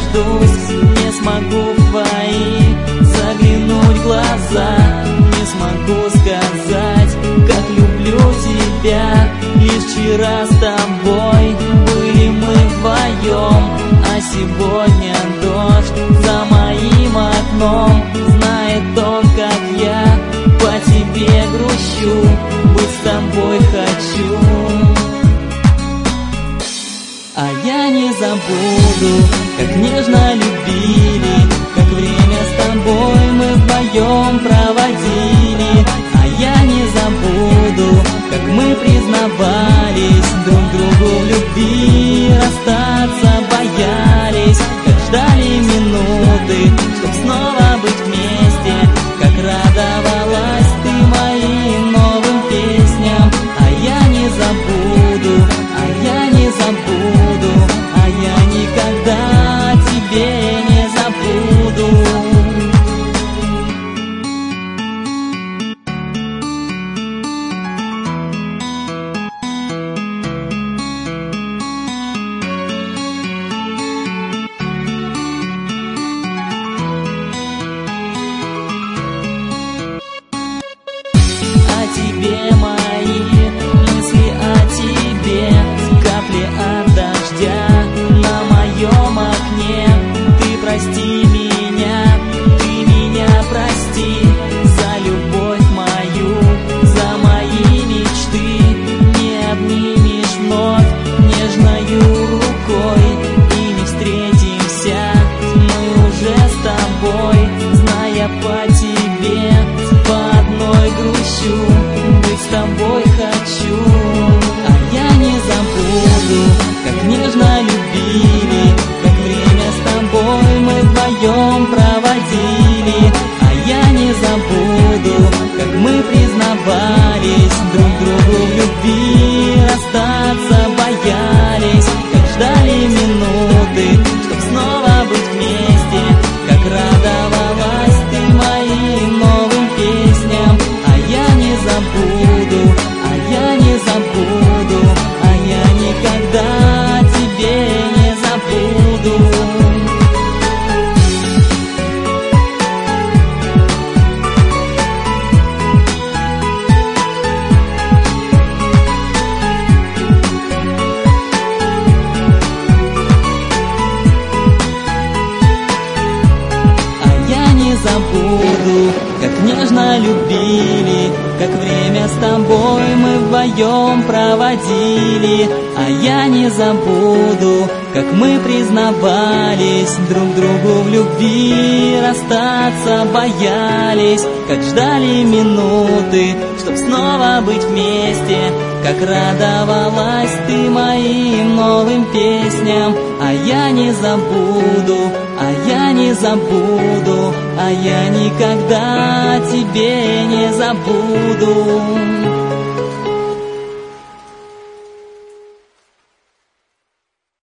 дождусь, не смогу в твои заглянуть в глаза, не смогу сказать, как люблю тебя. Лишь вчера с тобой были мы вдвоем, а сегодня дождь за моим окном. Знает он, как я по тебе грущу, быть с тобой хочу. А я не забуду, как нежно любили, как время с тобой мы вдвоем проводили. А я не забуду, как мы признавались друг другу в любви, расстаться боялись, как ждали минуты, чтоб снова быть вместе, как радовалась ты моим новым песням. А я не забуду, а я не забуду, а я никогда тебе не забуду. Тебе мои мысли о тебе, капли от дождя на моем окне. Ты прости меня, ты меня прости за любовь мою, за мои мечты. Не обнимешь вновь нежною рукой и не встретимся мы уже с тобой, зная по тебе по одной грущу, быть с тобой хочу. А я не забуду, как нежно любили, как время с тобой мы вдвоем проводили. А я не забуду, как мы признавались друг другу в любви, расстаться боялись, как ждали минуты, чтоб снова быть вместе, как радовалась ты моим новым песням. А я не забуду, а я не забуду, а я никогда тебе не забуду. Забуду, как нежно любили, как время с тобой мы вдвоем проводили. А я не забуду, как мы признавались друг другу в любви, расстаться боялись, как ждали минуты, чтоб снова быть вместе, как радовалась ты моим новым песням. А я не забуду, а я не забуду, а я никогда тебе не забуду.